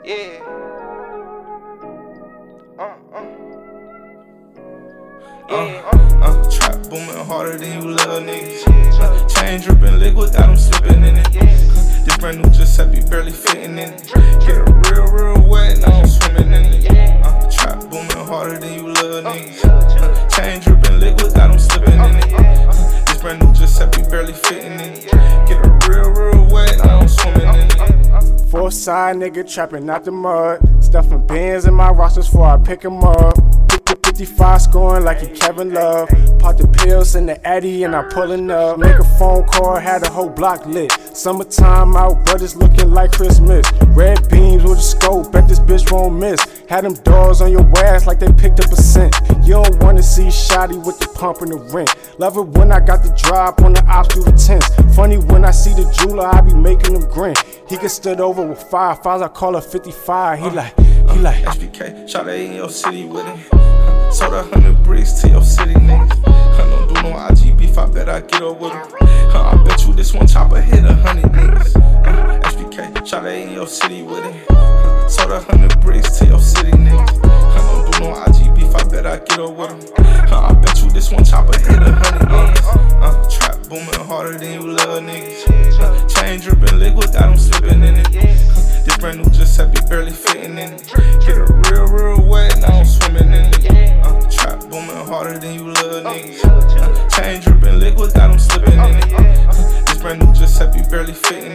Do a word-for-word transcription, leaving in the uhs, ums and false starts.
Yeah. Uh, uh. Yeah. Uh, uh, trap booming harder than you little niggas. Uh, chain dripping liquid, got them slipping in it. Uh, this brand new Giuseppe barely fitting in it. Get a real, real wet, now I'm swimming in it. Uh, trap booming harder than you little niggas. Uh, chain dripping liquid, got them slipping in it. Uh, this brand new Giuseppe barely fitting in it. Get a real, real wet, now I'm swimming in it. Four side nigga trapping out the mud. Stuffing bins in my rosters before I pick 'em up. fifty-five scoring like he Kevin Love. Pop the pills in the Addy and I pullin' up. Make a phone call, had the whole block lit. Summertime out, brothers looking like Christmas. Red beams with a scope, bet this bitch won't miss. Had them doors on your ass like they picked up a cent. You don't wanna see Shotty with the pump and the rent. Love it when I got the drop on the ops through the tents. Funny when I see the jeweler, I be making him grin. He get stood over with five files, I call her fifty-five. He like, he like S B K, shot in your city with it. Sold a hundred bricks to your city niggas. I don't do no I G beef, I bet I get up with them. I bet you this one chopper hit a hundred niggas. Uh, S B K, shot in your city with it. Sold a hundred bricks to your city niggas. I don't do no I G beef, I bet I get up with them. I bet you this one chopper hit a hundred niggas. Uh, trap booming harder than you little niggas. Uh, chain dripping liquid, got them slipping in it. Uh, this brand new Giuseppe barely fitting in it. Get a real, real wet, now I'm swimming in it. Uh, trap booming harder than you little niggas. Uh, chain dripping liquid, got them slipping in it. Uh, this brand new Giuseppe barely fitting